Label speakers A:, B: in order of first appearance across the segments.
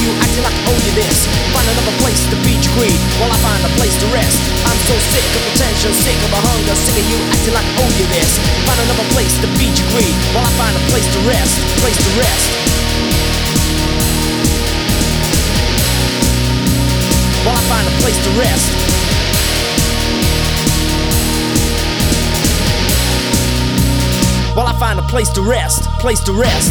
A: you acting like I owe you this. Find another place to beat your greed while I find a place to rest. I'm so sick of attention, sick of a hunger, sick of you acting like I owe you this. Find another place to beat your greed while I find a place to rest, place to rest. While I find a place to rest. While I find a place to rest, place to rest.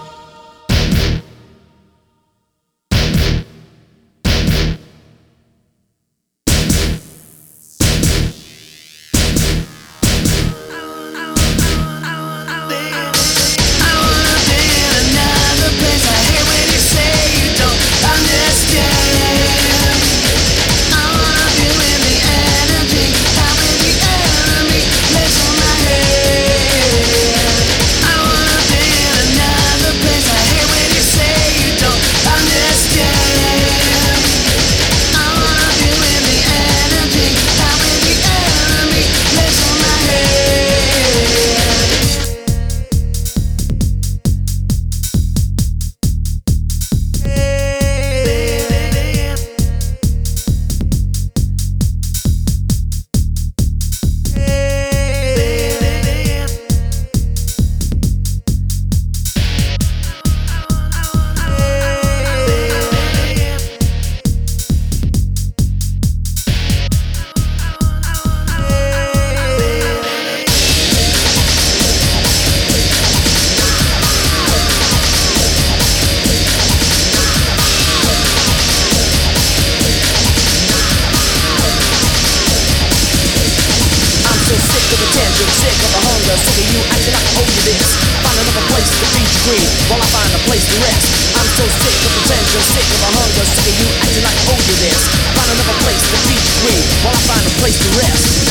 A: Sick of the hunger, sick of you acting like I owe you this. Find another place to beat your greed while I find a place to rest. I'm so sick of attention, sick of the hunger, sick of you acting like I owe you this. Find another place to beat your greed while I find a place to rest.